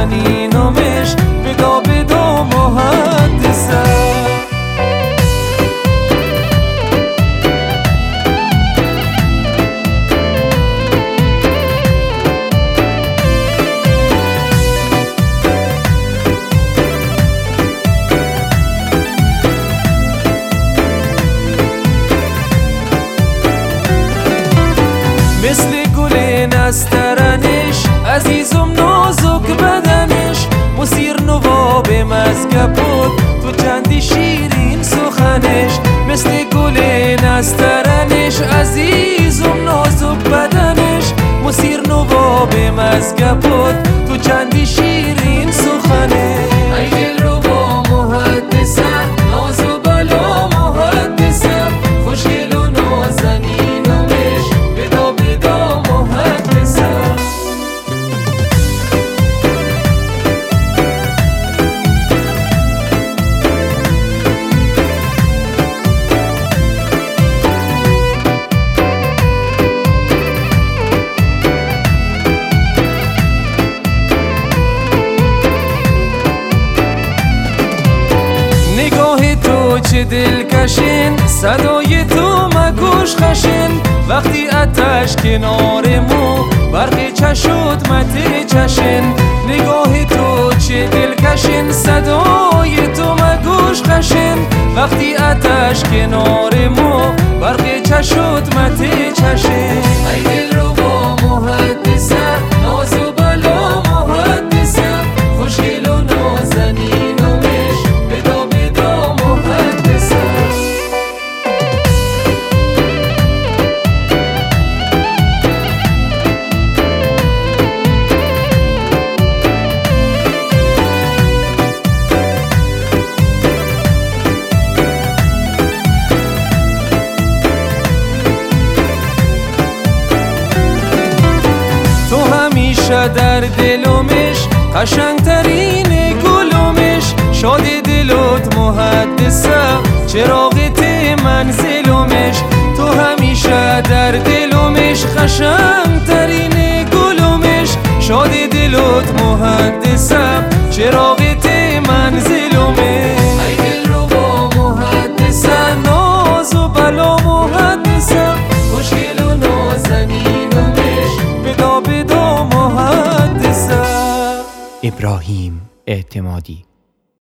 نازنینمش بدا بدا محدثه. مثل گل نسترنش عزیزم نازک بدنش، مسیر نواب مزگه بود تو چندی شیرین سخنش. مثل گل نسترنش عزیزم نازک بدنش، مسیر نواب مزگه بود تو چندی شیرین سخنش. ای دل رو با محدثه ناز و بلا محدثه، خوشگل و نازنینمش بدا بدا محدثه. نگاه تو چه دلکشین، صدای تو مگوش خشین، وقتی آتش کنار مو برق چشود مته چشین. نگاه تو چه دلکشین، صدای تو مگوش خشین، وقتی آتش کنار مو برق چشود مته چشین. ای دل رو با محدثه ناز و بلا محدثه، خوشگل و نازنینمش بدا بدا محدثه. در دلمش قشنگترین گلمش، شاد دلت محدثه چراغت منزلمش. تو همیشه در دلمش قشنگترین گلمش، شاد دلت محدثه چراغت منزلمش. ای دل رو با محدثه ناز و بلا محدثه، خوشگل و نازنینمش بدا بدا محدثه. ابراهیم اعتمادی.